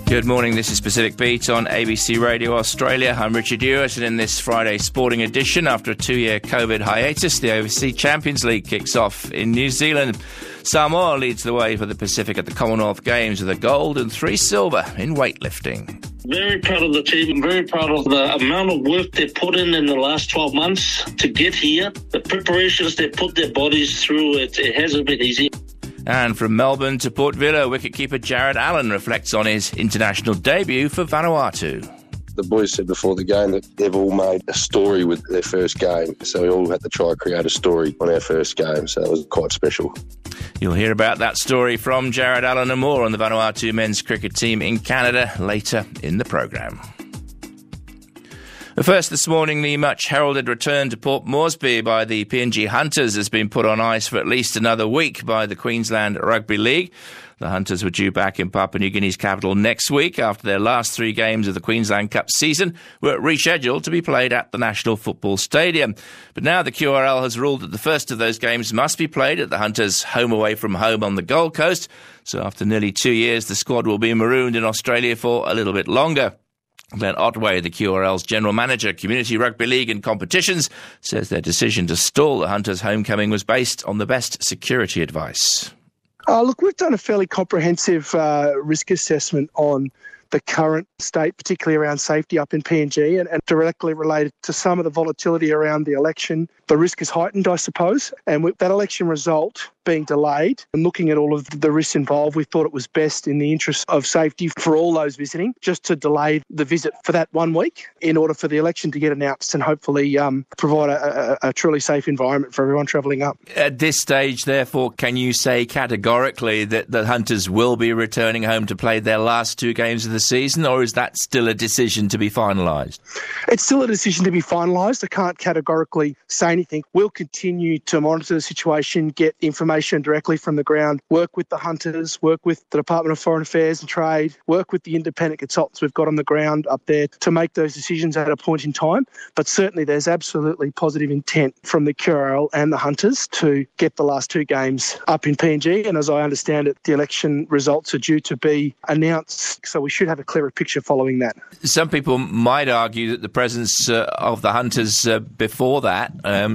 Good morning, this is Pacific Beat on ABC Radio Australia. I'm Richard Ewart, and in this Friday sporting edition, after a 2-year COVID hiatus, the Overseas Champions League kicks off in New Zealand. Samoa leads the way for the Pacific at the Commonwealth Games with a gold and 3 silver in weightlifting. Very proud of the team. I'm very proud of the amount of work they put in the last 12 months to get here. The preparations they put their bodies through, it hasn't been easy. And from Melbourne to Port Vila, wicketkeeper Jared Allen reflects on his international debut for Vanuatu. The boys said before the game that they've all made a story with their first game, so we all had to try to create a story on our first game, so it was quite special. You'll hear about that story from Jared Allen and more on the Vanuatu men's cricket team in Canada later in the programme. But first this morning, the much-heralded return to Port Moresby by the PNG Hunters has been put on ice for at least another week by the Queensland Rugby League. The Hunters were due back in Papua New Guinea's capital next week after their last 3 games of the Queensland Cup season were rescheduled to be played at the National Football Stadium. But now the QRL has ruled that the first of those games must be played at the Hunters' home away from home on the Gold Coast. So after nearly 2 years, the squad will be marooned in Australia for a little bit longer. Glenn Otway, the QRL's General Manager, Community Rugby League and Competitions, says their decision to stall the Hunters' homecoming was based on the best security advice. Look, we've done a fairly comprehensive risk assessment on the current state, particularly around safety up in PNG, and directly related to some of the volatility around the election. The risk is heightened, I suppose, and with that election result being delayed and looking at all of the risks involved, we thought it was best in the interest of safety for all those visiting just to delay the visit for that 1 week in order for the election to get announced and hopefully provide a truly safe environment for everyone travelling up. At this stage, therefore, can you say categorically that the Hunters will be returning home to play their last 2 games of the season, or is that still a decision to be finalised? It's still a decision to be finalised. I can't categorically say anything. We'll continue to monitor the situation, get information directly from the ground, work with the Hunters, work with the Department of Foreign Affairs and Trade, work with the independent consultants we've got on the ground up there to make those decisions at a point in time. But certainly there's absolutely positive intent from the QRL and the Hunters to get the last 2 games up in PNG. And as I understand it, the election results are due to be announced, so we should have a clearer picture following that. Some people might argue that the presence of the Hunters before that,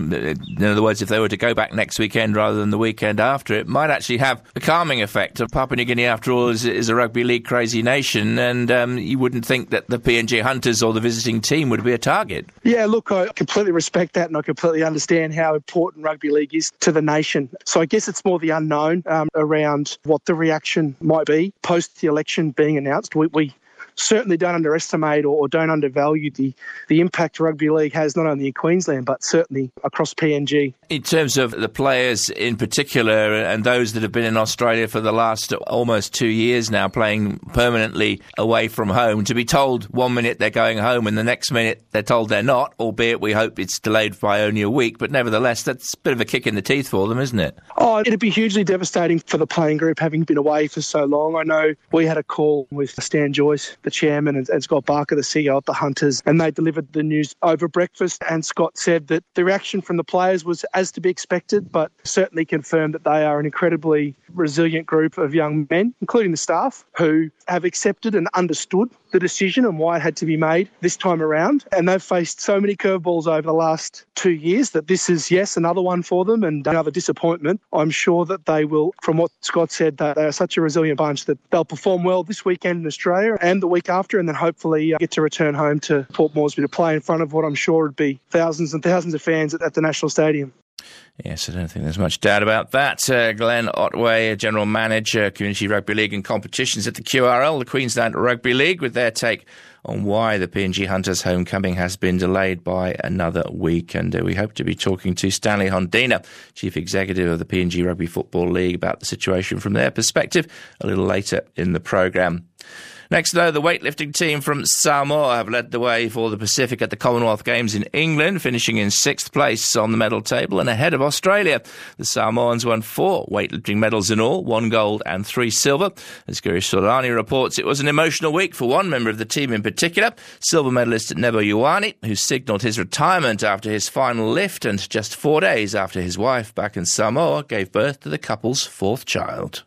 in other words, if they were to go back next weekend rather than the weekend after, it might actually have a calming effect. Papua New Guinea, after all, is a rugby league crazy nation, and you wouldn't think that the PNG Hunters or the visiting team would be a target. Yeah, look, I completely respect that, and I completely understand how important rugby league is to the nation. So I guess it's more the unknown around what the reaction might be post the election being announced. We certainly don't underestimate or don't undervalue the impact rugby league has not only in Queensland but certainly across PNG. In terms of the players in particular and those that have been in Australia for the last almost 2 years now playing permanently away from home, to be told 1 minute they're going home and the next minute they're told they're not, albeit we hope it's delayed by only a week, but nevertheless that's a bit of a kick in the teeth for them, isn't it? Oh, it'd be hugely devastating for the playing group having been away for so long. I know we had a call with Stan Joyce, the chairman, and Scott Barker, the CEO of the Hunters, and they delivered the news over breakfast, and Scott said that the reaction from the players was as to be expected, but certainly confirmed that they are an incredibly resilient group of young men, including the staff, who have accepted and understood the decision and why it had to be made this time around. And they've faced so many curveballs over the last 2 years that this is, yes, another one for them and another disappointment. I'm sure that they will, from what Scott said, that they are such a resilient bunch that they'll perform well this weekend in Australia and the week after, and then hopefully get to return home to Port Moresby to play in front of what I'm sure would be thousands and thousands of fans at the National Stadium. Yes, I don't think there's much doubt about that. Glenn Otway, General Manager, Community Rugby League and Competitions at the QRL, the Queensland Rugby League, with their take on why the PNG Hunters' homecoming has been delayed by another week. And we hope to be talking to Stanley Hondina, Chief Executive of the PNG Rugby Football League, about the situation from their perspective a little later in the programme. Next, though, the weightlifting team from Samoa have led the way for the Pacific at the Commonwealth Games in England, finishing in 6th place on the medal table and ahead of Australia. The Samoans won 4 weightlifting medals in all, 1 gold and 3 silver. As Girish Solani reports, it was an emotional week for one member of the team in particular, silver medalist Nebo Ioane, who signalled his retirement after his final lift and just 4 days after his wife back in Samoa gave birth to the couple's 4th child.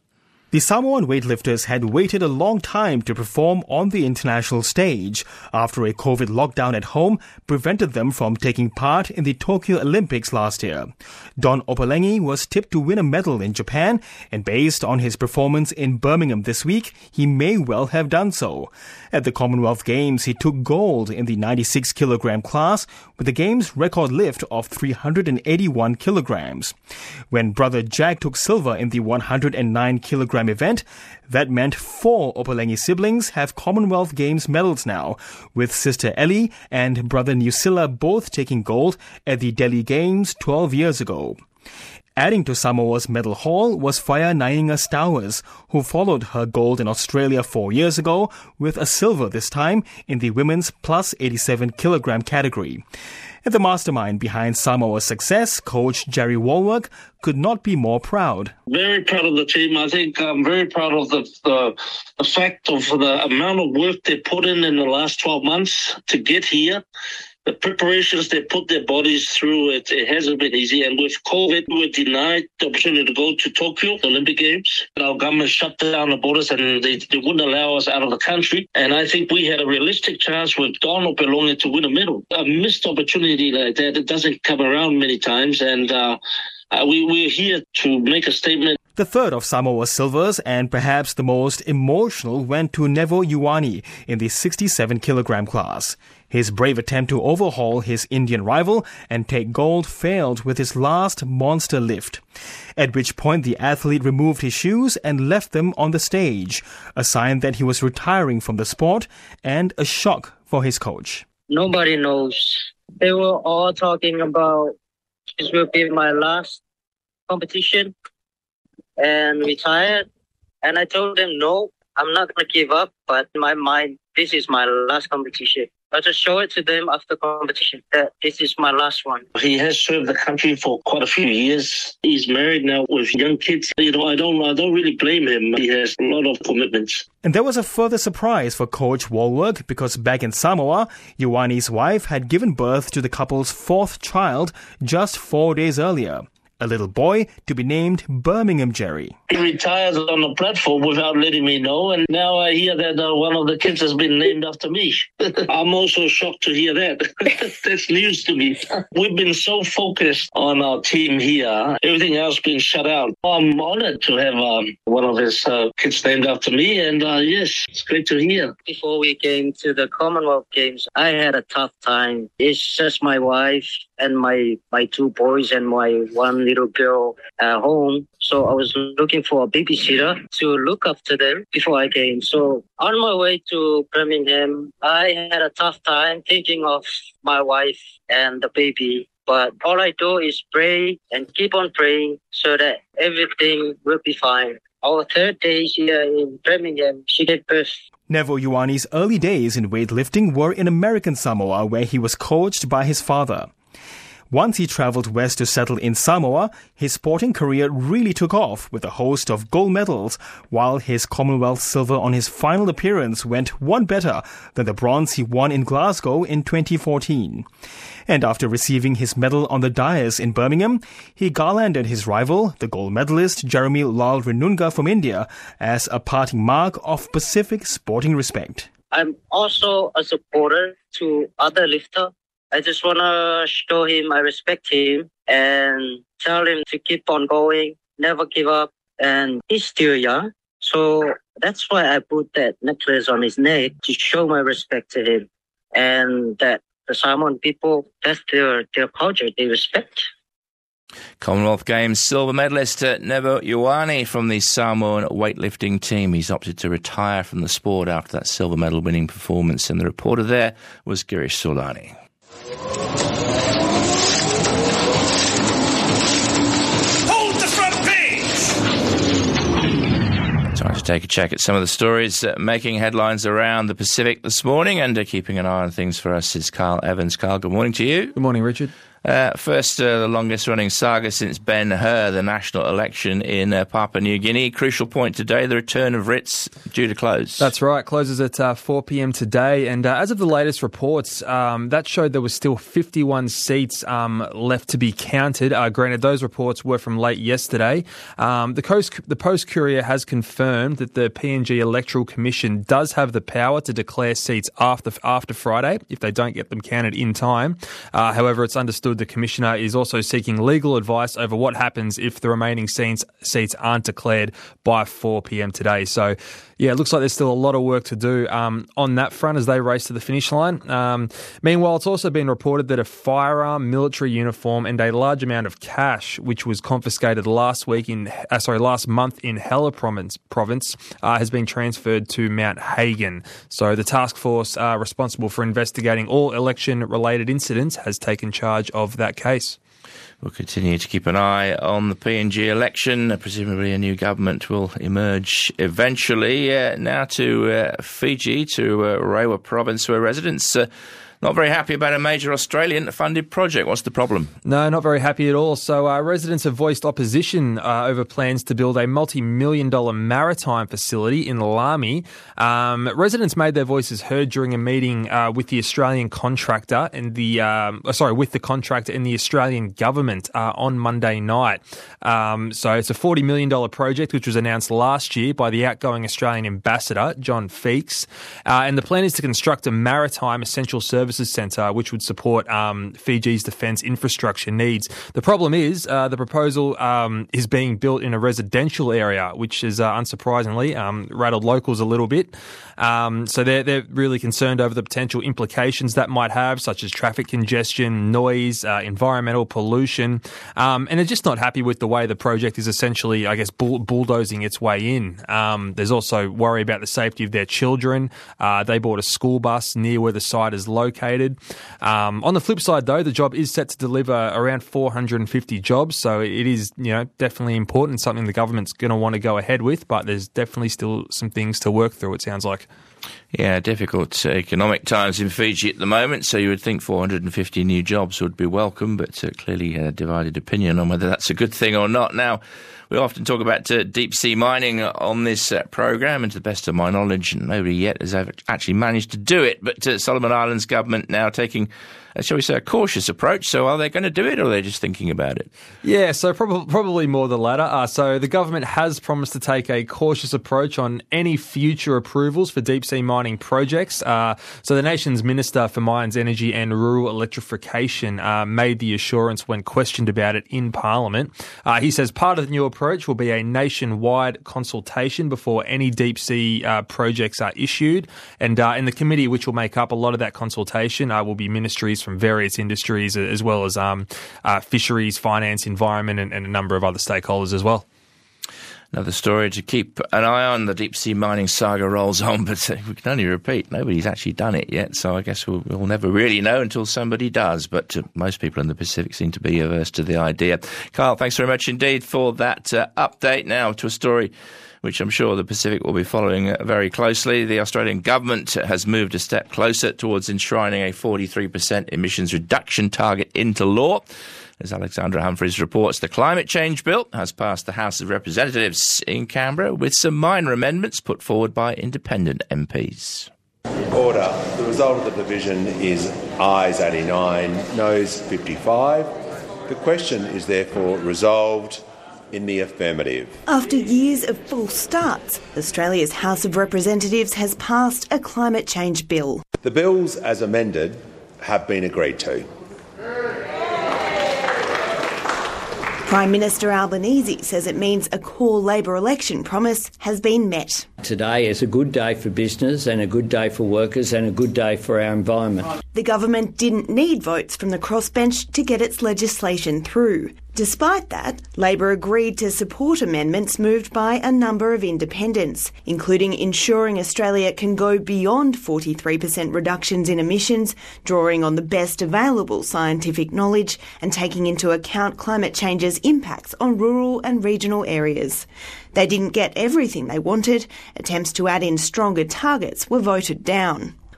The Samoan weightlifters had waited a long time to perform on the international stage after a COVID lockdown at home prevented them from taking part in the Tokyo Olympics last year. Don Opelengi was tipped to win a medal in Japan, and based on his performance in Birmingham this week, he may well have done so. At the Commonwealth Games, he took gold in the 96-kilogram class with the game's record lift of 381 kilograms. When brother Jack took silver in the 109-kilogram event, that meant 4 Opelengi siblings have Commonwealth Games medals now, with sister Ellie and brother Nusila both taking gold at the Delhi Games 12 years ago. Adding to Samoa's medal haul was Faya Nainga Stowers, who followed her gold in Australia 4 years ago with a silver this time in the women's plus 87-kilogram category. And the mastermind behind Samoa's success, coach Jerry Woolwork, could not be more proud. Very proud of the team. I think I'm very proud of the fact of the amount of work they put in the last 12 months to get here. The preparations they put their bodies through, it hasn't been easy. And with COVID, we were denied the opportunity to go to Tokyo, the Olympic Games. Our government shut down the borders and they wouldn't allow us out of the country. And I think we had a realistic chance with Don Opelengi to win a medal. A missed opportunity like that, it doesn't come around many times. And we're here to make a statement. The third of Samoa's silvers, and perhaps the most emotional, went to Nevo Ioane in the 67-kilogram class. His brave attempt to overhaul his Indian rival and take gold failed with his last monster lift, at which point the athlete removed his shoes and left them on the stage, a sign that he was retiring from the sport and a shock for his coach. Nobody knows. They were all talking about this will be my last competition and retired. And I told them, no, I'm not going to give up. But in my mind, this is my last competition. I just show it to them after competition that this is my last one. He has served the country for quite a few years. He's married now with young kids. I don't really blame him. He has a lot of commitments. And there was a further surprise for Coach Woolwork because back in Samoa, Ioane's wife had given birth to the couple's 4th child just 4 days earlier. A little boy to be named Birmingham Jerry. He retired on the platform without letting me know, and now I hear that one of the kids has been named after me. I'm also shocked to hear that. That's news to me. We've been so focused on our team here, everything else being shut out. I'm honored to have one of his kids named after me, and yes, it's great to hear. Before we came to the Commonwealth Games, I had a tough time. It's just my wife and my 2 boys and my 1 little girl at home. So I was looking for a babysitter to look after them before I came. So on my way to Birmingham, I had a tough time thinking of my wife and the baby. But all I do is pray and keep on praying so that everything will be fine. Our 3rd day here in Birmingham, she gave birth. Nevo Ioane's early days in weightlifting were in American Samoa, where he was coached by his father. Once he travelled west to settle in Samoa, his sporting career really took off with a host of gold medals, while his Commonwealth silver on his final appearance went one better than the bronze he won in Glasgow in 2014. And after receiving his medal on the dais in Birmingham, he garlanded his rival, the gold medalist Jeremy Lal Renunga from India, as a parting mark of Pacific sporting respect. I'm also a supporter to other lifters. I just want to show him I respect him and tell him to keep on going, never give up. And he's still young. So that's why I put that necklace on his neck to show my respect to him. And that the Samoan people, that's their culture, they respect. Commonwealth Games silver medalist Nevo Ioane from the Samoan weightlifting team. He's opted to retire from the sport after that silver medal winning performance. And the reporter there was Girish Solani. Hold the front page! Time to take a check at some of the stories making headlines around the Pacific this morning, and keeping an eye on things for us is Carl Evans. Carl, good morning to you. Good morning, Richard. First, the longest-running saga since Ben-Hur, the national election in Papua New Guinea. Crucial point today, the return of writs due to close. That's right, closes at 4 p.m. today. And as of the latest reports, that showed there was still 51 seats left to be counted. Granted, those reports were from late yesterday. The Post-Courier has confirmed that the PNG Electoral Commission does have the power to declare seats after Friday if they don't get them counted in time. However, it's understood the Commissioner is also seeking legal advice over what happens if the remaining seats aren't declared by 4 p.m. today. So, yeah, it looks like there's still a lot of work to do on that front as they race to the finish line. Meanwhile, it's also been reported that a firearm, military uniform and a large amount of cash, which was confiscated last month in Hela province, has been transferred to Mount Hagen. So the task force responsible for investigating all election-related incidents has taken charge of that case. We'll continue to keep an eye on the PNG election. Presumably a new government will emerge eventually. Now to Fiji, to Rewa province, where residents not very happy about a major Australian-funded project. What's the problem? No, not very happy at all. So residents have voiced opposition over plans to build a multi-million-dollar maritime facility in Lami. Residents made their voices heard during a meeting with the Australian contractor and with the contractor and the Australian government on Monday night. So it's a $40 million project which was announced last year by the outgoing Australian ambassador, John Feeks. And the plan is to construct a maritime essential services centre which would support Fiji's defence infrastructure needs. The problem is the proposal is being built in a residential area, which is unsurprisingly rattled locals a little bit. So they're really concerned over the potential implications that might have, such as traffic congestion, noise, environmental pollution, and they're just not happy with the way the project is essentially, I guess, bulldozing its way in. There's also worry about the safety of their children. They bought a school bus near where the site is located. On the flip side, though, the job is set to deliver around 450 jobs, so it is, definitely important, something the government's going to want to go ahead with, but there's definitely still some things to work through, it sounds like. Yeah, difficult economic times in Fiji at the moment, so you would think 450 new jobs would be welcome, but clearly a divided opinion on whether that's a good thing or not. Now, we often talk about deep-sea mining on this programme, and to the best of my knowledge, nobody yet has actually managed to do it, but Solomon Islands government now taking, shall we say, a cautious approach. So are they going to do it, or are they just thinking about it? Yeah, so probably more the latter. So the government has promised to take a cautious approach on any future approvals for deep-sea mining projects. So the nation's Minister for Mines, Energy and Rural Electrification made the assurance when questioned about it in Parliament. He says part of the new approach will be a nationwide consultation before any deep-sea projects are issued. And the committee which will make up a lot of that consultation will be ministries from various industries, as well as fisheries, finance, environment, and a number of other stakeholders as well. Another story to keep an eye on. The deep-sea mining saga rolls on, but we can only repeat, nobody's actually done it yet, so I guess we'll never really know until somebody does, but most people in the Pacific seem to be averse to the idea. Kyle, thanks very much indeed for that update. Now to a story which I'm sure the Pacific will be following very closely. The Australian government has moved a step closer towards enshrining a 43% emissions reduction target into law. As Alexandra Humphreys reports, the Climate Change Bill has passed the House of Representatives in Canberra with some minor amendments put forward by independent MPs. Order. The result of the division is ayes 89, noes 55. The question is therefore resolved in the affirmative. After years of false starts, Australia's House of Representatives has passed a climate change bill. The bills as amended have been agreed to. Prime Minister Albanese says it means a core Labor election promise has been met. Today is a good day for business and a good day for workers and a good day for our environment. The government didn't need votes from the crossbench to get its legislation through. Despite that, Labor agreed to support amendments moved by a number of independents, including ensuring Australia can go beyond 43% reductions in emissions, drawing on the best available scientific knowledge and taking into account climate change's impacts on rural and regional areas. They didn't get everything they wanted. Attempts to add in stronger targets were voted down.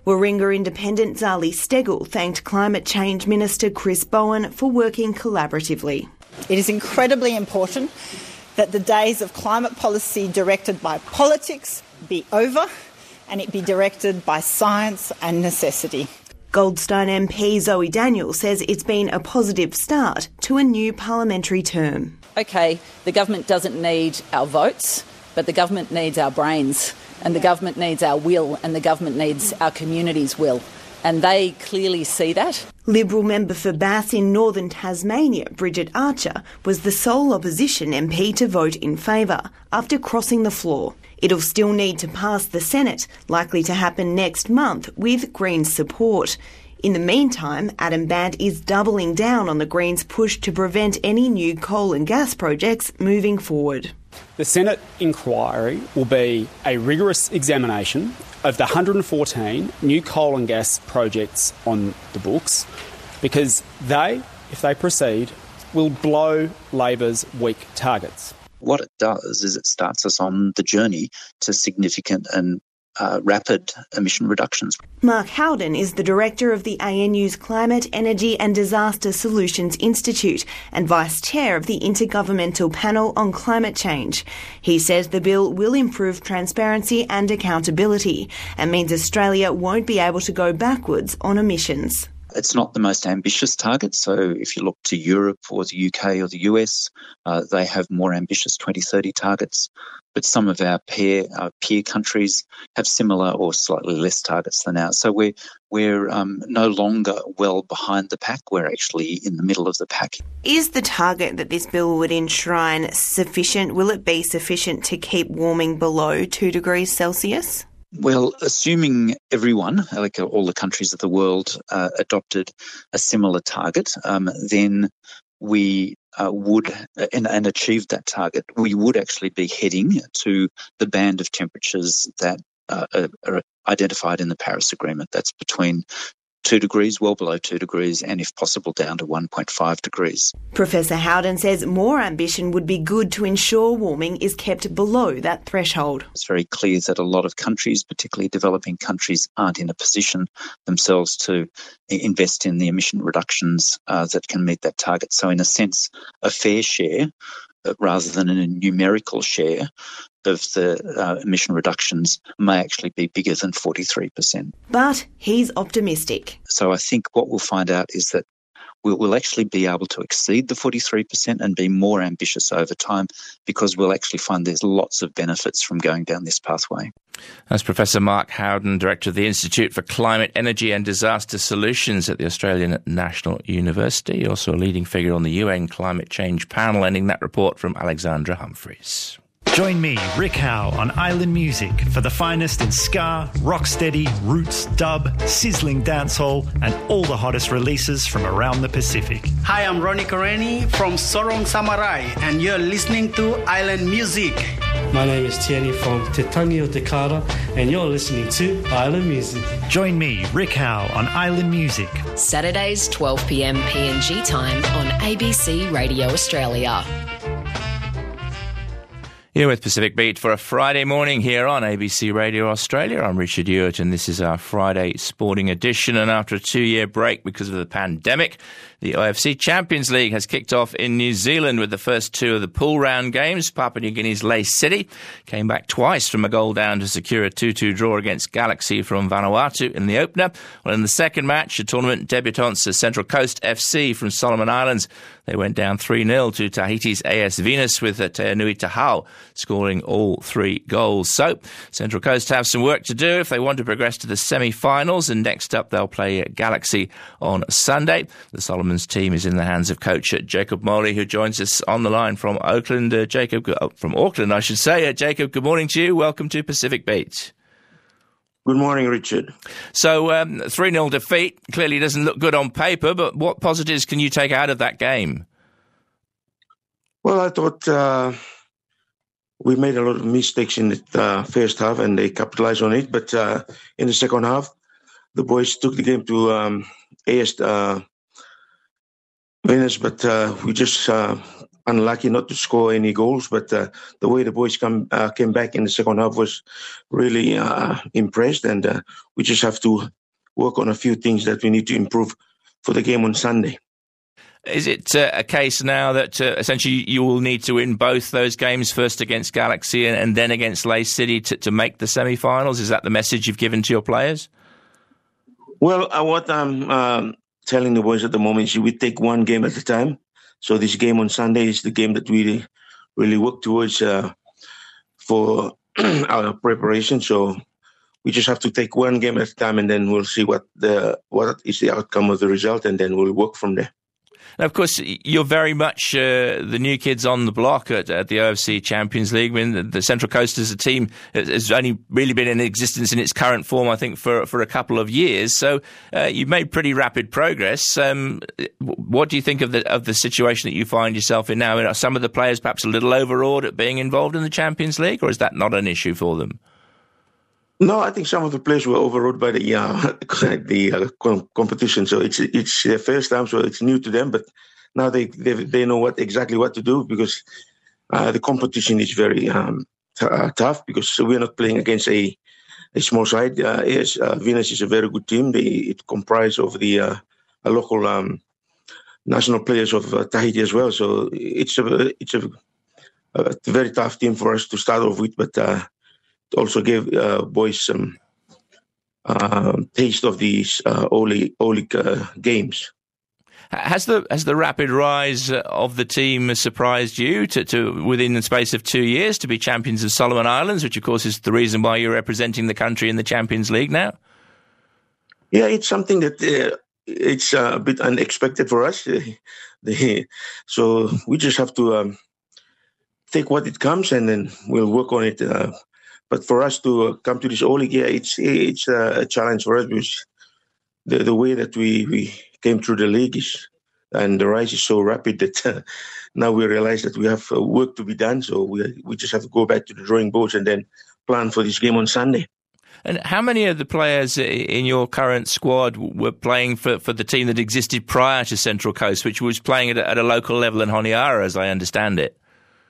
Warringah Independent Zali Steggall thanked Climate Change Minister Chris Bowen for working collaboratively. It is incredibly important that the days of climate policy directed by politics be over and it be directed by science and necessity. Goldstone MP Zoe Daniel says it's been a positive start to a new parliamentary term. OK, the government doesn't need our votes, but the government needs our brains, and the government needs our will, and the government needs our community's will. And they clearly see that. Liberal member for Bass in northern Tasmania, Bridget Archer, was the sole opposition MP to vote in favour after crossing the floor. It'll still need to pass the Senate, likely to happen next month, with Greens support. In the meantime, Adam Bandt is doubling down on the Greens' push to prevent any new coal and gas projects moving forward. The Senate inquiry will be a rigorous examination of the 114 new coal and gas projects on the books, because they, if they proceed, will blow Labor's weak targets. What it does is it starts us on the journey to significant and rapid emission reductions. Mark Howden is the director of the ANU's Climate, Energy and Disaster Solutions Institute and vice chair of the Intergovernmental Panel on Climate Change. He says the bill will improve transparency and accountability and means Australia won't be able to go backwards on emissions. It's not the most ambitious target. So if you look to Europe or the UK or the US, they have more ambitious 2030 targets. But some of our peer countries have similar or slightly less targets than ours. So we're no longer well behind the pack. We're actually in the middle of the pack. Is the target that this bill would enshrine sufficient? Will it be sufficient to keep warming below 2 degrees Celsius? Well, assuming everyone, like all the countries of the world, adopted a similar target, then we would, and achieved that target, we would actually be heading to the band of temperatures that are identified in the Paris Agreement. That's between 2 degrees, well below 2 degrees, and if possible down to 1.5 degrees. Professor Howden says more ambition would be good to ensure warming is kept below that threshold. It's very clear that a lot of countries, particularly developing countries, aren't in a position themselves to invest in the emission reductions that can meet that target. So in a sense, a fair share rather than a numerical share of the emission reductions may actually be bigger than 43%. But he's optimistic. So I think what we'll find out is that we'll actually be able to exceed the 43% and be more ambitious over time, because we'll actually find there's lots of benefits from going down this pathway. That's Professor Mark Howden, Director of the Institute for Climate, Energy and Disaster Solutions at the Australian National University, also a leading figure on the UN Climate Change Panel, ending that report from Alexandra Humphreys. Join me, Rick Howe, on Island Music for the finest in ska, rocksteady, roots, dub, sizzling dancehall, and all the hottest releases from around the Pacific. Hi, I'm Ronnie Kareni from Sorong Samurai, and you're listening to Island Music. My name is Tierney from Te Tangi o Te Kara, and you're listening to Island Music. Join me, Rick Howe, on Island Music. Saturdays, 12 p.m. PNG time on ABC Radio Australia. You're with Pacific Beat for a Friday morning here on ABC Radio Australia. I'm Richard Ewart, and this is our Friday sporting edition. And after a 2-year break because of the pandemic, the OFC Champions League has kicked off in New Zealand with the first 2 of the pool round games. Papua New Guinea's Lace City came back twice from a goal down to secure a 2-2 draw against Galaxy from Vanuatu in the opener. Well, in the second match, the tournament debutants Central Coast FC from Solomon Islands, they went down 3-0 to Tahiti's AS Venus, with Te Nui Tahau scoring all 3 goals. So Central Coast have some work to do if they want to progress to the semi-finals, and next up they'll play Galaxy on Sunday. The Solomons team is in the hands of coach Jacob Mowley, who joins us on the line from Auckland. From Auckland, I should say. Jacob, good morning to you. Welcome to Pacific Beat. Good morning, Richard. So 3-0 defeat clearly doesn't look good on paper, but what positives can you take out of that game? Well, I thought we made a lot of mistakes in the first half, and they capitalized on it. But in the second half, the boys took the game to AS Venus, but we just unlucky not to score any goals. But the way the boys came back in the second half was really impressed, and we just have to work on a few things that we need to improve for the game on Sunday. Is it a case now that essentially you will need to win both those games, first against Galaxy and then against Leigh City to make the semi-finals? Is that the message you've given to your players? Well, what I'm telling the boys at the moment is we take one game at a time. So this game on Sunday is the game that we really work towards for our preparation. So we just have to take one game at a time, and then we'll see what is the outcome of the result, and then we'll work from there. Now, of course, you're very much the new kids on the block at the OFC Champions League. I mean, the Central Coast as a team has only really been in existence in its current form, I think, for a couple of years. So you've made pretty rapid progress. What do you think of the situation that you find yourself in now? I mean, are some of the players perhaps a little overawed at being involved in the Champions League, or is that not an issue for them? No, I think some of the players were overawed by the competition. So it's their first time, so it's new to them. But now they know exactly what to do, because the competition is very tough, because we're not playing against a small side. Yes, Venus is a very good team. It comprises of the local national players of Tahiti as well. So it's a very tough team for us to start off with, but. Also gave boys some taste of these O-League games. Has the rapid rise of the team surprised you to within the space of 2 years to be champions of Solomon Islands, which of course is the reason why you're representing the country in the Champions League now? Yeah, it's something that it's a bit unexpected for us. So we just have to take what it comes, and then we'll work on it. But for us to come to this O-League, yeah, it's a challenge for us, because the way that we came through the league and the rise is so rapid that now we realize that we have work to be done. So we just have to go back to the drawing boards and then plan for this game on Sunday. And how many of the players in your current squad were playing for the team that existed prior to Central Coast, which was playing at a local level in Honiara, as I understand it?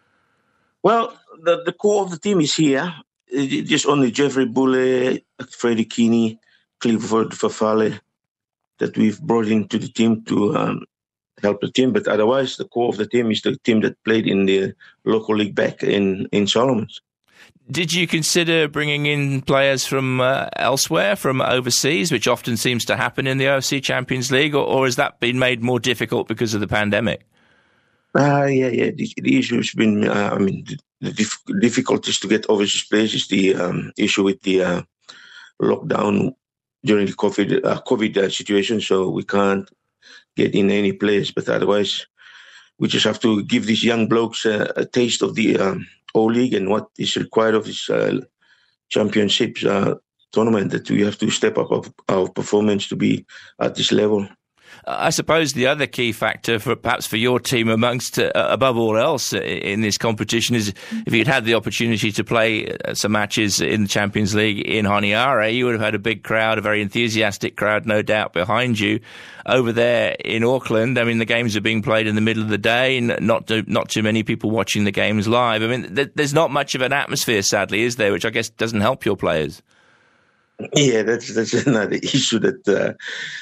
Well, the core of the team is here. Just only Jeffrey Bulle, Freddie Keeney, Clifford Fafale that we've brought into the team to help the team. But otherwise, the core of the team is the team that played in the local league back in Solomons. Did you consider bringing in players from elsewhere, from overseas, which often seems to happen in the OFC Champions League, or has that been made more difficult because of the pandemic? Yeah. The issue has been, the difficulties to get overseas players is the issue with the lockdown during the COVID situation. So we can't get in any players. But otherwise, we just have to give these young blokes a taste of the O-League and what is required of this championships tournament, that we have to step up our performance to be at this level. I suppose the other key factor for your team amongst above all else in this competition is if you'd had the opportunity to play some matches in the Champions League in Honiara, you would have had a big crowd, a very enthusiastic crowd, no doubt, behind you. Over there in Auckland, I mean, the games are being played in the middle of the day, not too many people watching the games live. I mean, there's not much of an atmosphere, sadly, is there, which I guess doesn't help your players. Yeah, that's another issue that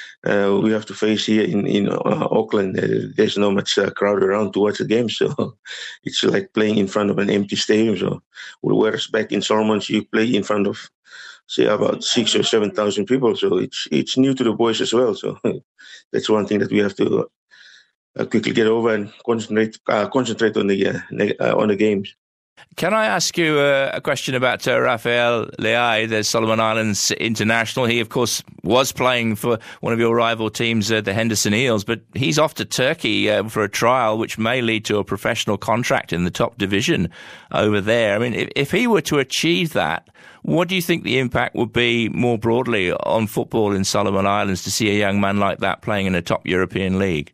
we have to face here in Auckland. There's not much crowd around to watch the game, so it's like playing in front of an empty stadium. So whereas back in Solomons, you play in front of, say, about 6,000 or 7,000 people. So it's new to the boys as well. So that's one thing that we have to quickly get over and concentrate on the games. Can I ask you a question about Rafael Leai, the Solomon Islands international? He, of course, was playing for one of your rival teams, the Henderson Eels, but he's off to Turkey for a trial, which may lead to a professional contract in the top division over there. I mean, if he were to achieve that, what do you think the impact would be more broadly on football in Solomon Islands to see a young man like that playing in a top European league?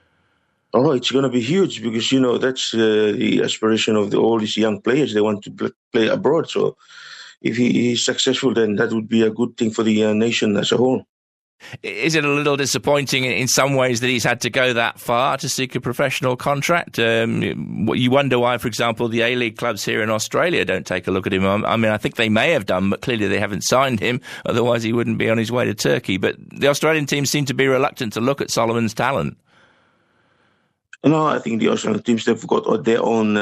Oh, it's going to be huge because, that's the aspiration of all these young players. They want to play abroad. So if he is successful, then that would be a good thing for the nation as a whole. Is it a little disappointing in some ways that he's had to go that far to seek a professional contract? You wonder why, for example, the A-League clubs here in Australia don't take a look at him. I mean, I think they may have done, but clearly they haven't signed him. Otherwise, he wouldn't be on his way to Turkey. But the Australian teams seem to be reluctant to look at Solomon's talent. No, I think the Australian teams, they've got their own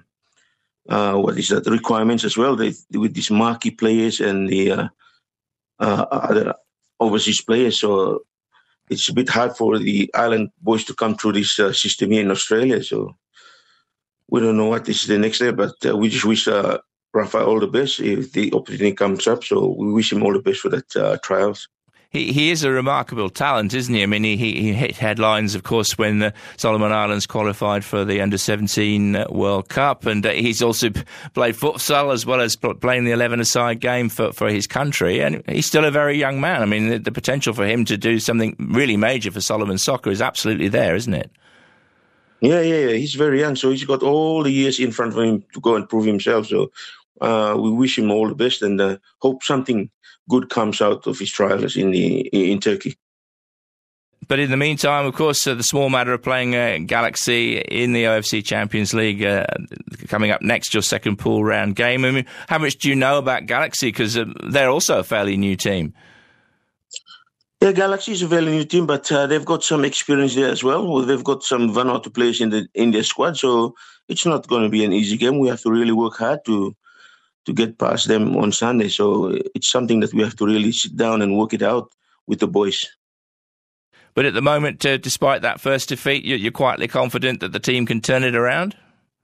requirements as well. They with these marquee players and the other overseas players, so it's a bit hard for the island boys to come through this system here in Australia. So we don't know what is the next step, but we just wish Rafa all the best if the opportunity comes up. So we wish him all the best for that trials. He is a remarkable talent, isn't he? I mean, he hit headlines, of course, when the Solomon Islands qualified for the Under-17 World Cup, and he's also played futsal as well as playing the 11-a-side game for his country, and he's still a very young man. I mean, the potential for him to do something really major for Solomon soccer is absolutely there, isn't it? Yeah, he's very young, so he's got all the years in front of him to go and prove himself, so we wish him all the best and hope something good comes out of his trials in Turkey. But in the meantime, of course, the small matter of playing Galaxy in the OFC Champions League coming up next, your second pool round game. I mean, how much do you know about Galaxy? Because they're also a fairly new team. Yeah, Galaxy is a very new team, but they've got some experience there as well. They've got some Vanuatu players in their squad, so it's not going to be an easy game. We have to really work hard to get past them on Sunday. So it's something that we have to really sit down and work it out with the boys. But at the moment, despite that first defeat, you're quietly confident that the team can turn it around?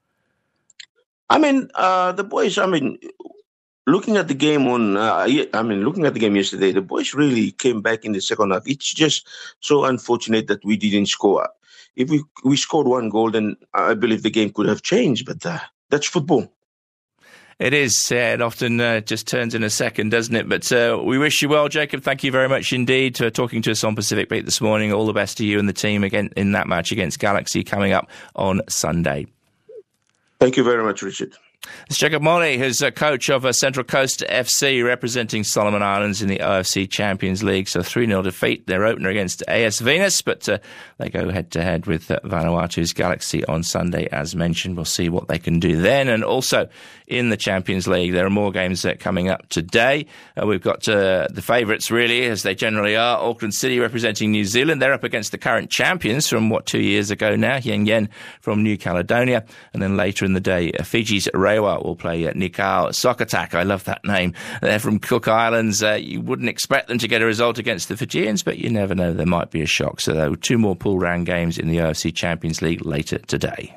I mean, the boys, looking at the game looking at the game yesterday, the boys really came back in the second half. It's just so unfortunate that we didn't score. If we scored one goal, then I believe the game could have changed, but that's football. It is. It often just turns in a second, doesn't it? But we wish you well, Jacob. Thank you very much indeed for talking to us on Pacific Beat this morning. All the best to you and the team again in that match against Galaxy coming up on Sunday. Thank you very much, Richard. It's Jacob Molly, who's a coach of Central Coast FC, representing Solomon Islands in the OFC Champions League. So 3-0 defeat, their opener against AS Venus, but they go head-to-head with Vanuatu's Galaxy on Sunday, as mentioned. We'll see what they can do then. And also in the Champions League, there are more games coming up today. We've got the favourites, really, as they generally are. Auckland City representing New Zealand. They're up against the current champions from, 2 years ago now, Hien Yen from New Caledonia. And then later in the day, Fiji's Rewa will play Nikau Sokotak. I love that name. They're from Cook Islands. You wouldn't expect them to get a result against the Fijians, but you never know. There might be a shock. So there were 2 more pool round games in the OFC Champions League later today.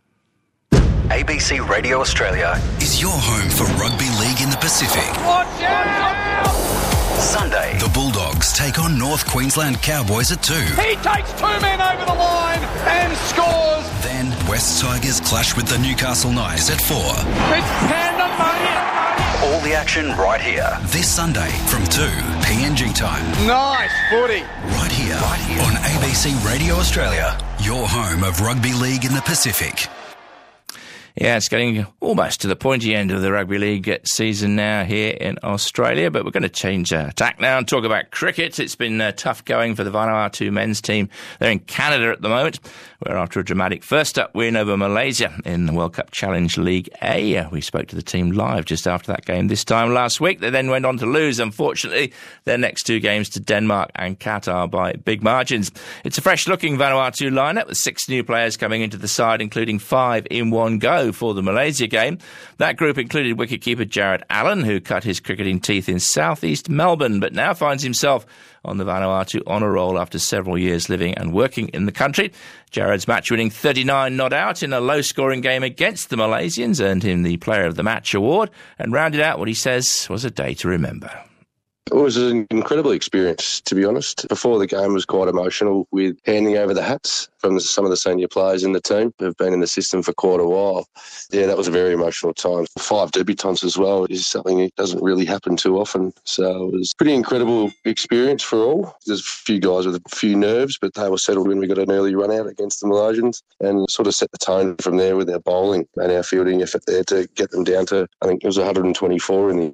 ABC Radio Australia is your home for rugby league in the Pacific. Watch out! Sunday, the Bulldogs take on North Queensland Cowboys at 2. He takes 2 men over the line and scores. Then West Tigers clash with the Newcastle Knights at 4. It's pandemonium. All the action right here. This Sunday from 2 PNG time. Nice footy. Right here on ABC Radio Australia, your home of rugby league in the Pacific. Yeah, it's getting almost to the pointy end of the rugby league season now here in Australia, but we're going to change tack now and talk about cricket. It's been tough going for the Vanuatu men's team. They're in Canada at the moment, where after a dramatic first-up win over Malaysia in the World Cup Challenge League A, we spoke to the team live just after that game this time last week. They then went on to lose, unfortunately, their next 2 games to Denmark and Qatar by big margins. It's a fresh-looking Vanuatu lineup with 6 new players coming into the side, including 5 in one go for the Malaysia game. That group included wicketkeeper Jared Allen, who cut his cricketing teeth in southeast Melbourne, but now finds himself on the Vanuatu honour roll after several years living and working in the country. Jared's match-winning 39 not out in a low-scoring game against the Malaysians earned him the Player of the Match award and rounded out what he says was a day to remember. It was an incredible experience, to be honest. Before the game was quite emotional with handing over the hats from some of the senior players in the team who have been in the system for quite a while. Yeah, that was a very emotional time. 5 debutants as well is something that doesn't really happen too often. So it was a pretty incredible experience for all. There's a few guys with a few nerves, but they were settled when we got an early run out against the Malaysians and sort of set the tone from there with our bowling and our fielding effort there to get them down to, I think it was 124 in the end.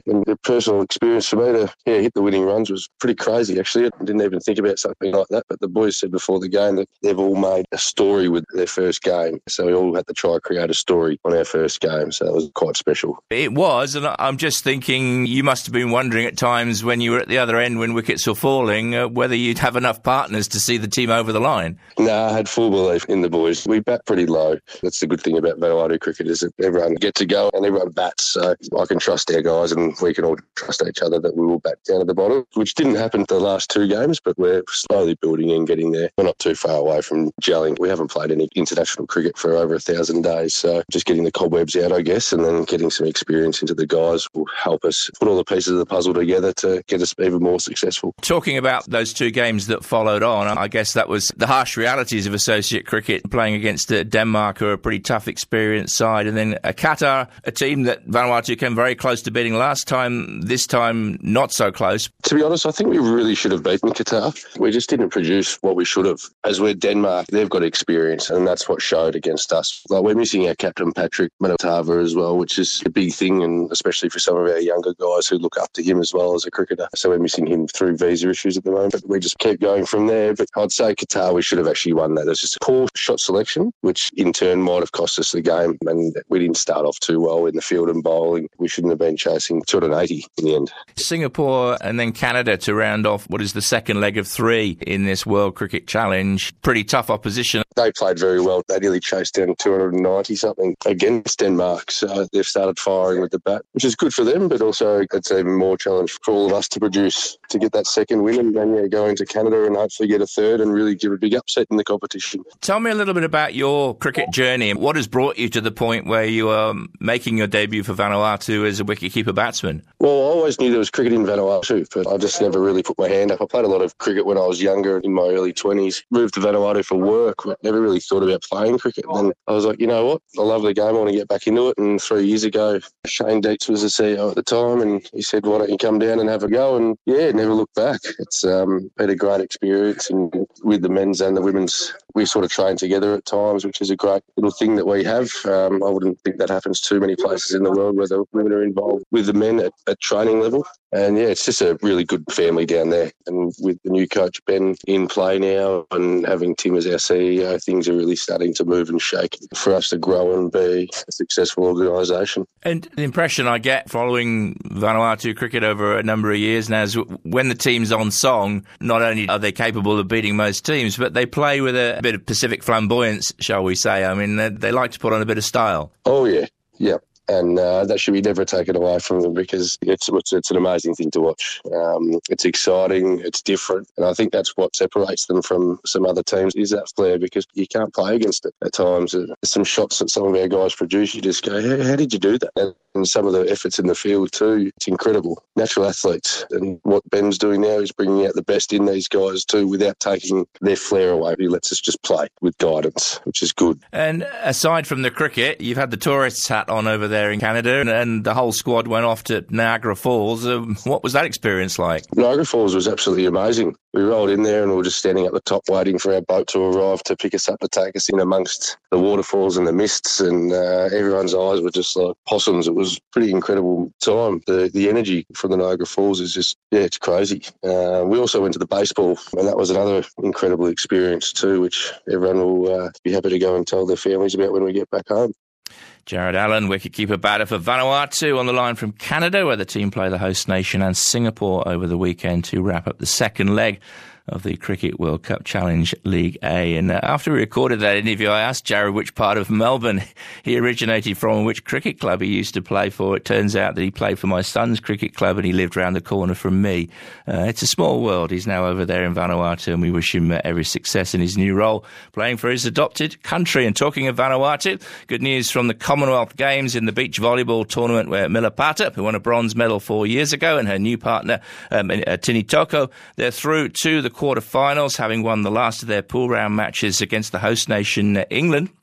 And the personal experience for me to hit the winning runs was pretty crazy, actually. I didn't even think about something like that, but the boys said before the game that they've all made a story with their first game. So we all had to try to create a story on our first game, so that was quite special. It was, and I'm just thinking you must have been wondering at times when you were at the other end when wickets were falling whether you'd have enough partners to see the team over the line. No, I had full belief in the boys. We bat pretty low. That's the good thing about Vanuatu cricket is that everyone gets to go and everyone bats, so I can trust our guys and we can all trust each other that we will bat down at the bottom, which didn't happen the last two games, but we're slowly building and getting there. We're not too far away from gelling. We haven't played any international cricket for over 1,000 days, so just getting the cobwebs out, I guess, and then getting some experience into the guys will help us put all the pieces of the puzzle together to get us even more successful. Talking about those two games that followed on, I guess that was the harsh realities of associate cricket, playing against Denmark, who are a pretty tough, experienced side, and then Qatar, a team that Vanuatu came very close to beating last time, this time not so close. To be honest, I think we really should have beaten Qatar. We just didn't produce what we should have. As we're Denmark, they've got experience, and that's what showed against us. Like, we're missing our captain, Patrick Manatava, as well, which is a big thing, and especially for some of our younger guys who look up to him as well as a cricketer. So we're missing him through visa issues at the moment. But we just keep going from there. But I'd say Qatar, we should have actually won that. There's just a poor shot selection, which in turn might have cost us the game. And we didn't start off too well in the field and bowling. We shouldn't have been chasing 280 in the end. Singapore and then Canada to round off what is the second leg of three in this World Cricket Challenge. Pretty tough opposition. They played very well. They nearly chased down 290-something against Denmark. So they've started firing with the bat, which is good for them, but also it's even more challenge for all of us to produce to get that second win and then go into Canada and hopefully get a third and really give a big upset in the competition. Tell me a little bit about your cricket journey. What has brought you to the point where you are making your debut for Vanuatu as a wicketkeeper batsman? Well, I always knew there was cricket in Vanuatu, but I just never really put my hand up. I played a lot of cricket when I was younger, in my early 20s. Moved to Vanuatu for work, but never really thought about playing cricket. And then I was like, you know what? I love the game. I want to get back into it. And 3 years ago, Shane Deeks was the CEO at the time, and he said, why don't you come down and have a go? And yeah, never looked back. It's been a great experience, and with the men's and the women's, we sort of train together at times, which is a great little thing that we have. I wouldn't think that happens too many places in the world where the women are involved with the men at training level. And yeah, it's just a really good family down there. And with the new coach, Ben, in play now and having Tim as our CEO, things are really starting to move and shake for us to grow and be a successful organisation. And the impression I get following Vanuatu cricket over a number of years now is when the team's on song, not only are they capable of beating most teams, but they play with a bit of Pacific flamboyance, shall we say. I mean, they like to put on a bit of style. Oh, yeah. Yeah. And that should be never taken away from them because it's an amazing thing to watch. It's exciting, it's different, and I think that's what separates them from some other teams is that flair because you can't play against it at times. There's some shots that some of our guys produce, you just go, how did you do that? And some of the efforts in the field too, it's incredible. Natural athletes, and what Ben's doing now is bringing out the best in these guys too without taking their flair away. He lets us just play with guidance, which is good. And aside from the cricket, you've had the tourist's hat on over there in Canada, and the whole squad went off to Niagara Falls. What was that experience like? Niagara Falls was absolutely amazing. We rolled in there and we were just standing up the top waiting for our boat to arrive to pick us up to take us in amongst the waterfalls and the mists, and everyone's eyes were just like possums. It was a pretty incredible time. The energy from the Niagara Falls is just, it's crazy. We also went to the baseball, and that was another incredible experience too, which everyone will be happy to go and tell their families about when we get back home. Jared Allen, wicketkeeper batter for Vanuatu, on the line from Canada, where the team play the host nation and Singapore over the weekend to wrap up the second leg of the Cricket World Cup Challenge League A. And after we recorded that interview, I asked Jared which part of Melbourne he originated from and which cricket club he used to play for. It turns out that he played for my son's cricket club and he lived round the corner from me. It's a small world. He's now over there in Vanuatu, and we wish him every success in his new role, playing for his adopted country. And talking of Vanuatu, good news from the Commonwealth Games in the beach volleyball tournament, where Mila Pata, who won a bronze medal 4 years ago, and her new partner, Tini Toko, they're through to the quarterfinals, having won the last of their pool round matches against the host nation, England.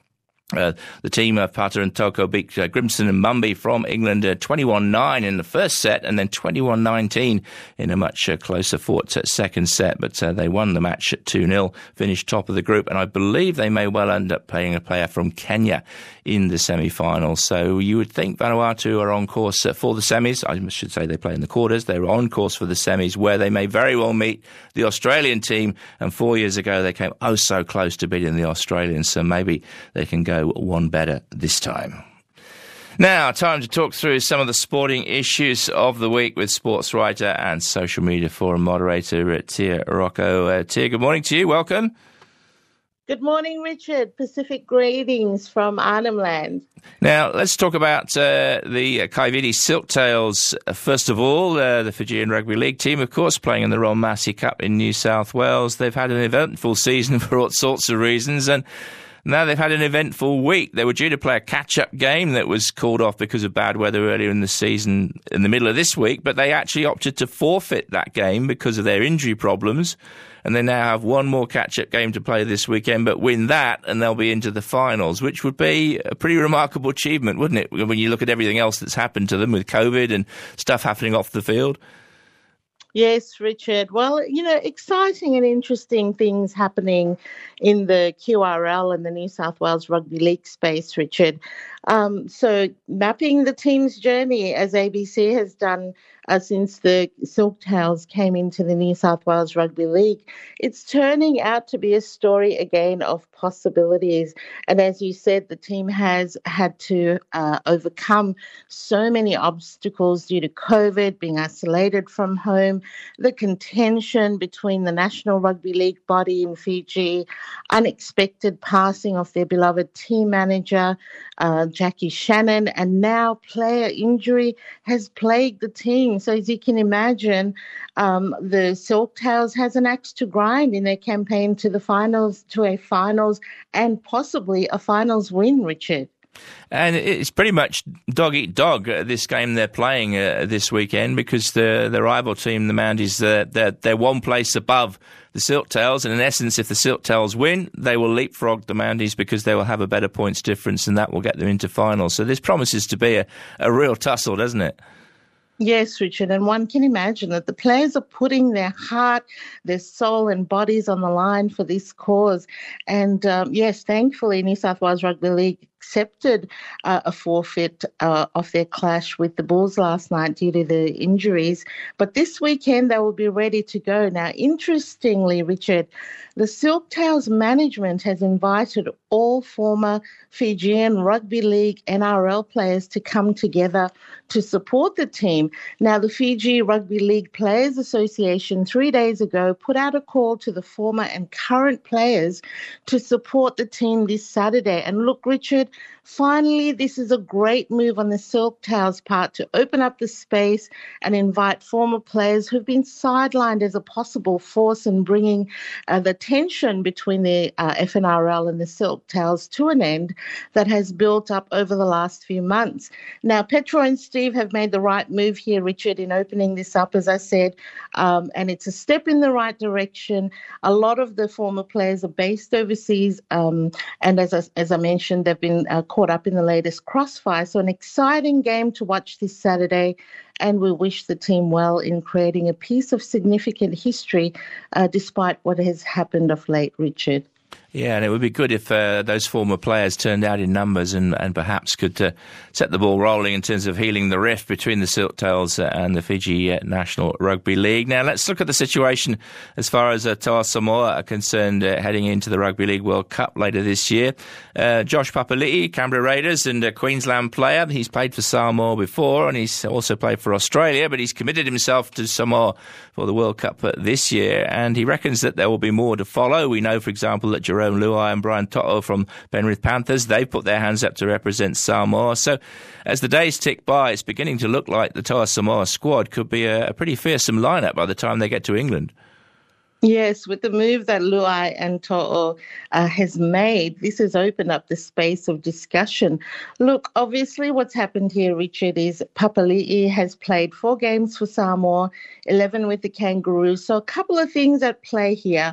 The team of Pata and Toko beat Grimston and Mumby from England 21-9 in the first set and then 21-19 in a much closer fought second set. But they won the match at 2-0, finished top of the group, and I believe they may well end up playing a player from Kenya in the semi-final. So you would think Vanuatu are on course for the semis. I should say they play in the quarters. They're on course for the semis, where they may very well meet the Australian team. And 4 years ago, they came oh so close to beating the Australians. So maybe they can go one better this time. Now, time to talk through some of the sporting issues of the week with sports writer and social media forum moderator Tia Rocco. Tia, good morning to you. Welcome. Good morning, Richard. Pacific greetings from Arnhem Land. Now, let's talk about the Kaiviti Silktails. First of all, the Fijian Rugby League team, of course, playing in the Ron Massey Cup in New South Wales. They've had an eventful season for all sorts of reasons, and now they've had an eventful week. They were due to play a catch-up game that was called off because of bad weather earlier in the season in the middle of this week, but they actually opted to forfeit that game because of their injury problems, and they now have one more catch-up game to play this weekend, but win that and they'll be into the finals, which would be a pretty remarkable achievement, wouldn't it, when you look at everything else that's happened to them with COVID and stuff happening off the field? Yes, Richard. Well, exciting and interesting things happening in the QRL and the New South Wales Rugby League space, Richard. So mapping the team's journey, as ABC has done since the Silktails came into the New South Wales Rugby League, it's turning out to be a story again of possibilities. And as you said, the team has had to overcome so many obstacles due to COVID, being isolated from home, the contention between the National Rugby League body in Fiji, unexpected passing of their beloved team manager, Jackie Shannon, and now player injury has plagued the team. So as you can imagine, the Silktails has an axe to grind in their campaign to the finals, to a finals and possibly a finals win, Richard. And it's pretty much dog-eat-dog, this game they're playing this weekend, because the rival team, the Mounties, they're one place above the Silktails, and in essence, if the Silktails win, they will leapfrog the Mounties because they will have a better points difference, and that will get them into finals. So this promises to be a real tussle, doesn't it? Yes, Richard, and one can imagine that the players are putting their heart, their soul and bodies on the line for this cause. And yes, thankfully, New South Wales Rugby League accepted a forfeit of their clash with the Bulls last night due to the injuries. But this weekend, they will be ready to go. Now, interestingly, Richard, the Silktails management has invited all former Fijian Rugby League NRL players to come together to support the team. Now, the Fiji Rugby League Players Association 3 days ago put out a call to the former and current players to support the team this Saturday. And look, Richard, finally, this is a great move on the Silktails' part to open up the space and invite former players who've been sidelined as a possible force in bringing the tension between the FNRL and the Silktails to an end that has built up over the last few months. Now, Petro and Steve have made the right move here, Richard, in opening this up, as I said, and it's a step in the right direction. A lot of the former players are based overseas, and as I mentioned, they've been caught up in the latest crossfire. So an exciting game to watch this Saturday, and we wish the team well in creating a piece of significant history despite what has happened of late, Richard. Yeah, and it would be good if those former players turned out in numbers and perhaps could set the ball rolling in terms of healing the rift between the Silktails and the Fiji National Rugby League. Now, let's look at the situation as far as Toa Samoa are concerned heading into the Rugby League World Cup later this year. Josh Papali'i, Canberra Raiders and a Queensland player. He's played for Samoa before and he's also played for Australia, but he's committed himself to Samoa for the World Cup this year, and he reckons that there will be more to follow. We know, for example, that Jerome Luai and Brian To'o from Penrith Panthers, they've put their hands up to represent Samoa. So as the days tick by, it's beginning to look like the Toa Samoa squad could be a pretty fearsome lineup by the time they get to England. Yes, with the move that Luai and To'o has made, this has opened up the space of discussion. Look, obviously what's happened here, Richard, is Papali'i has played 4 games for Samoa, 11 with the Kangaroos. So a couple of things at play here.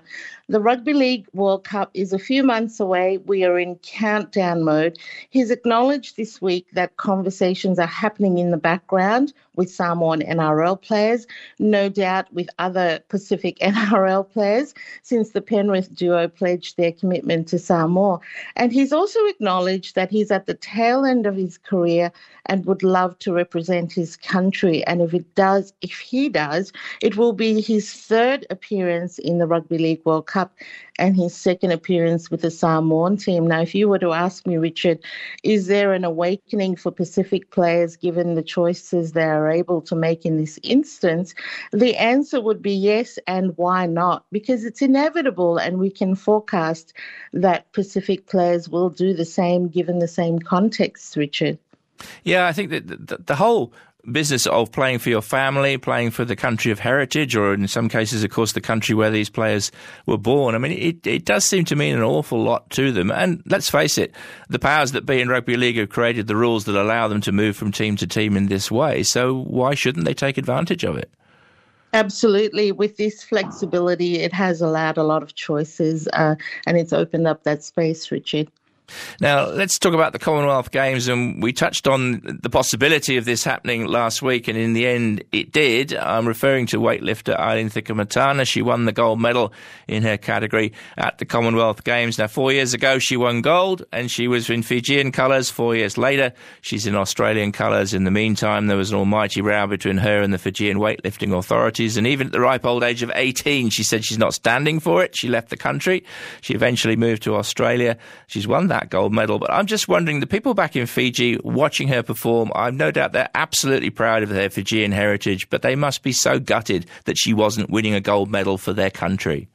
The Rugby League World Cup is a few months away. We are in countdown mode. He's acknowledged this week that conversations are happening in the background with Samoan NRL players, no doubt with other Pacific NRL players, since the Penrith duo pledged their commitment to Samoa. And he's also acknowledged that he's at the tail end of his career and would love to represent his country. And if he does, it will be his third appearance in the Rugby League World Cup and his second appearance with the Samoan team. Now, if you were to ask me, Richard, is there an awakening for Pacific players given the choices they are able to make in this instance? The answer would be yes, and why not? Because it's inevitable, and we can forecast that Pacific players will do the same given the same context, Richard. Yeah, I think that the whole business of playing for your family, playing for the country of heritage, or in some cases, of course, the country where these players were born. I mean, it does seem to mean an awful lot to them. And let's face it, the powers that be in rugby league have created the rules that allow them to move from team to team in this way. So why shouldn't they take advantage of it? Absolutely. With this flexibility, it has allowed a lot of choices and it's opened up that space, Richard. Now, let's talk about the Commonwealth Games, and we touched on the possibility of this happening last week, and in the end it did. I'm referring to weightlifter Eileen Thikamatana. She won the gold medal in her category at the Commonwealth Games. Now, 4 years ago she won gold, and she was in Fijian colours. 4 years later, she's in Australian colours. In the meantime, there was an almighty row between her and the Fijian weightlifting authorities, and even at the ripe old age of 18, she said she's not standing for it. She left the country. She eventually moved to Australia. She's won that gold medal. But I'm just wondering, the people back in Fiji watching her perform, I've no doubt they're absolutely proud of their Fijian heritage, but they must be so gutted that she wasn't winning a gold medal for their country.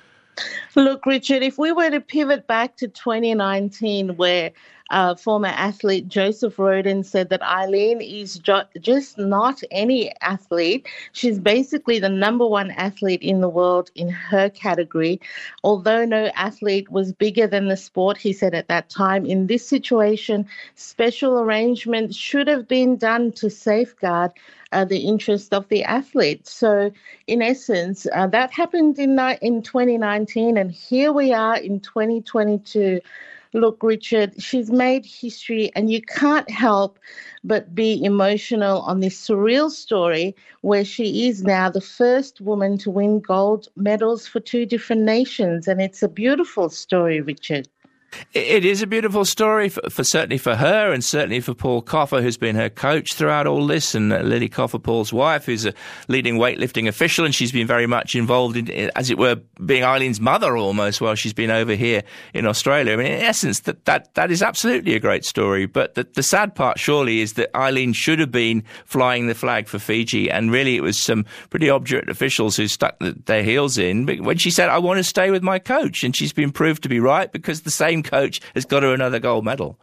Look, Richard, if we were to pivot back to 2019, where former athlete Joseph Roden said that Eileen is just not any athlete. She's basically the number one athlete in the world in her category. Although no athlete was bigger than the sport, he said at that time, in this situation, special arrangements should have been done to safeguard the interest of the athlete. So, in essence, that happened in 2019, and here we are in 2022. Look, Richard, she's made history, and you can't help but be emotional on this surreal story where she is now the first woman to win gold medals for two different nations. And it's a beautiful story, Richard. It is a beautiful story, for certainly for her, and certainly for Paul Coffer, who's been her coach throughout all this, and Lily Coffer, Paul's wife, who's a leading weightlifting official, and she's been very much involved in, as it were, being Eileen's mother almost while she's been over here in Australia. I mean, in essence, that is absolutely a great story. But the sad part, surely, is that Eileen should have been flying the flag for Fiji, and really it was some pretty obdurate officials who stuck their heels in. But when she said, "I want to stay with my coach," and she's been proved to be right, because the same coach has got her another gold medal.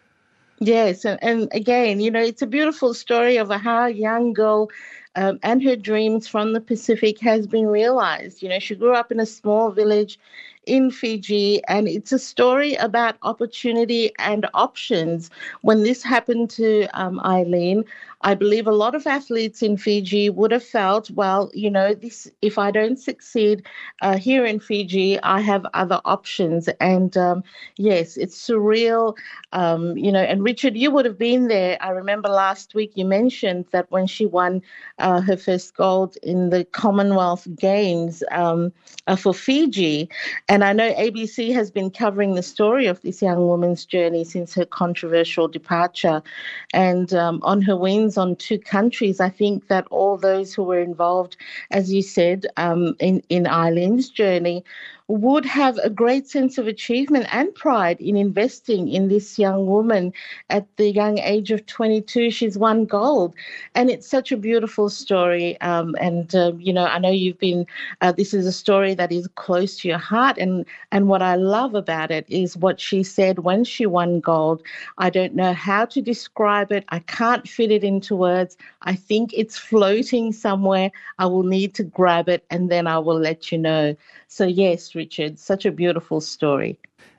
Yes, and again, you know, it's a beautiful story of how a young girl and her dreams from the Pacific has been realised. You know, she grew up in a small village in Fiji, and it's a story about opportunity and options. When this happened to Eileen, I believe a lot of athletes in Fiji would have felt, well, you know, this, if I don't succeed here in Fiji, I have other options. And yes, it's surreal, you know, and Richard, you would have been there. I remember last week you mentioned that when she won her first gold in the Commonwealth Games for Fiji, and I know ABC has been covering the story of this young woman's journey since her controversial departure, and on her wins on two countries. I think that all those who were involved, as you said, in Eileen's journey, would have a great sense of achievement and pride in investing in this young woman. At the young age of 22, she's won gold. And it's such a beautiful story. You know, I know you've been, this is a story that is close to your heart. And what I love about it is what she said when she won gold. I don't know how to describe it. I can't fit it into words. I think it's floating somewhere. I will need to grab it, and then I will let you know. So yes, Richard, such a beautiful story.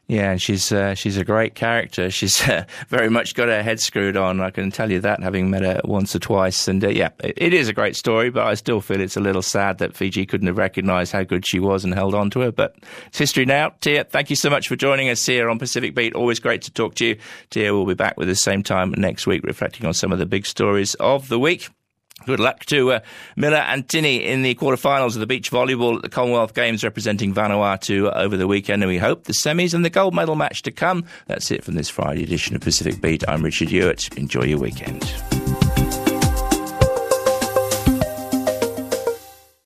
Yeah, and she's a great character. She's very much got her head screwed on, I can tell you that, having met her once or twice. And it is a great story, but I still feel it's a little sad that Fiji couldn't have recognised how good she was and held on to her. But it's history now. Tia, thank you so much for joining us here on Pacific Beat. Always great to talk to you. Tia will be back with us same time next week, reflecting on some of the big stories of the week. Good luck to Miller and Tini in the quarterfinals of the beach volleyball at the Commonwealth Games representing Vanuatu over the weekend, and we hope the semis and the gold medal match to come. That's it from this Friday edition of Pacific Beat. I'm Richard Hewitt. Enjoy your weekend.